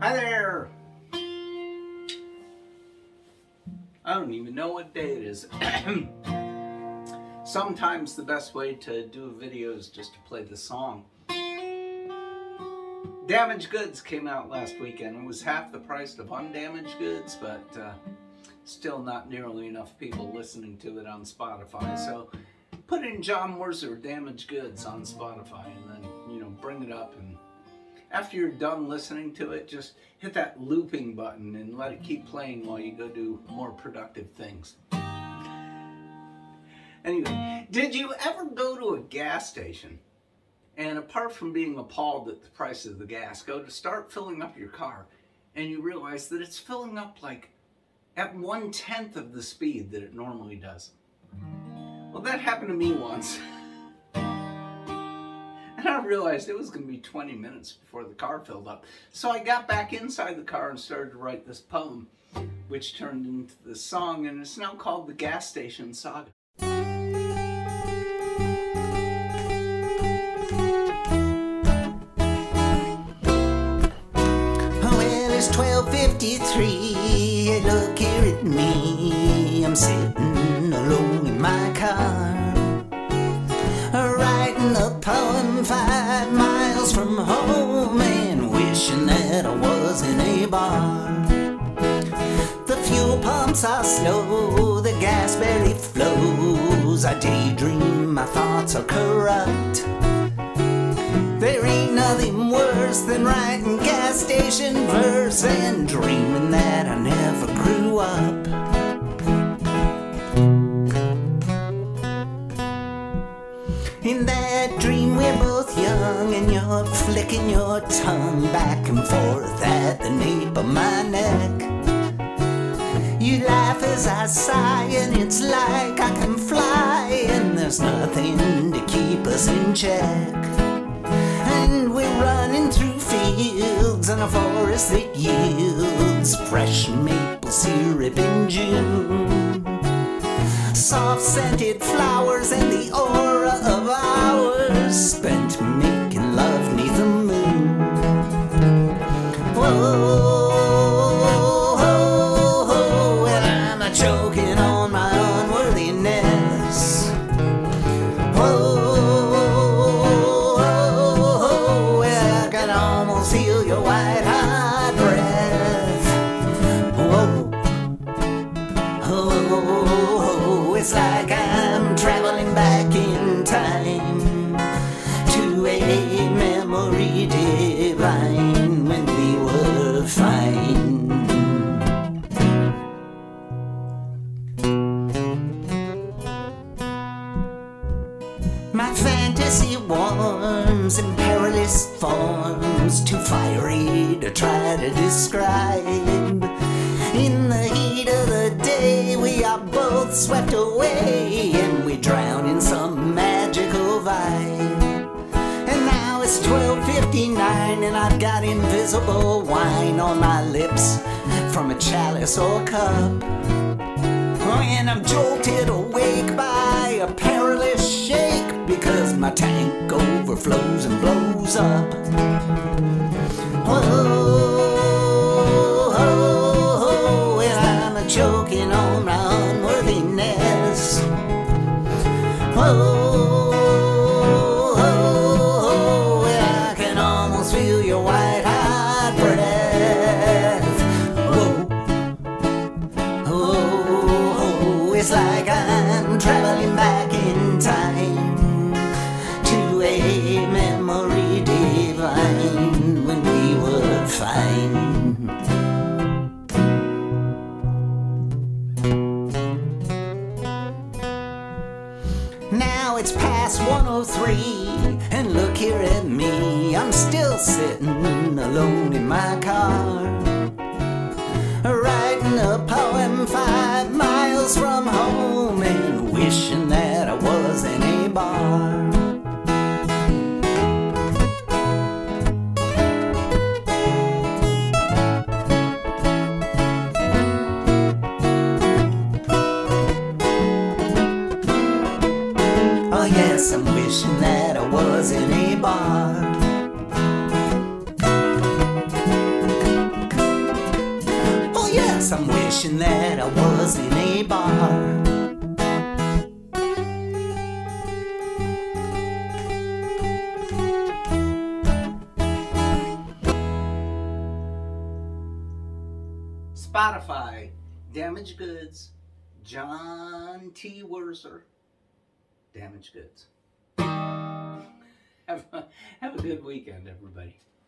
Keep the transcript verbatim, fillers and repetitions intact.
Hi there! I don't even know what day it is. Sometimes the best way to do a video is just to play the song. Damaged Goods came out last weekend. It was half the price of Undamaged Goods, but uh, still not nearly enough people listening to it on Spotify. So put in John Werzer Damaged Goods on Spotify and then, you know, bring it up, and after you're done listening to it, just hit that looping button and let it keep playing while you go do more productive things. Anyway, did you ever go to a gas station and, apart from being appalled at the price of the gas, go to start filling up your car and you realize that it's filling up like at one tenth of the speed that it normally does? Well, that happened to me once. And I realized it was going to be twenty minutes before the car filled up. So I got back inside the car and started to write this poem, which turned into this song, and it's now called The Gas Station Saga. Well, it's twelve fifty-three, look here at me. I'm sitting alone in my car, writing a poem five miles from home and wishing that I was in a bar. The fuel pumps are slow, the gas barely flows. I daydream, my thoughts are corrupt. There ain't nothing worse than writing gas station verse and dreaming that I never grew up. In that dream we're both young and you're flicking your tongue back and forth at the nape of my neck. You laugh as I sigh and it's like I can fly and there's nothing to keep us in check. And we're running through fields and a forest that yields fresh maple syrup in June. Soft scented flowers and the aura of hours spent making love neath the moon. Whoa, whoa, whoa, and I'm choking on my unworthiness. Whoa, whoa, whoa, I can almost feel your white hot breath. Whoa, whoa, it's like I'm traveling back in time to a memory divine when we were fine. My fantasy warms in perilous forms, too fiery to try to describe. In the heat of the day we are both swept away and we drown in some magical vibe. And now it's twelve fifty-nine and I've got invisible wine on my lips from a chalice or cup. And I'm jolted awake by a perilous shake because my tank overflows and blows up. Whoa, choking on my unworthiness. Whoa, whoa, I can almost feel your white hot breath. Whoa, whoa, it's like I'm traveling back in time to a memory divine when we were fine. Now it's past one oh three, and look here at me, I'm still sitting alone in my car, writing a poem five miles from home and wishing that I was in a bar. Oh yes, I'm wishing that I was in a bar. I'm wishing that I was in a bar. Spotify, Damaged Goods, John T. Werzer, Damaged Goods. Have a, have a good weekend, everybody.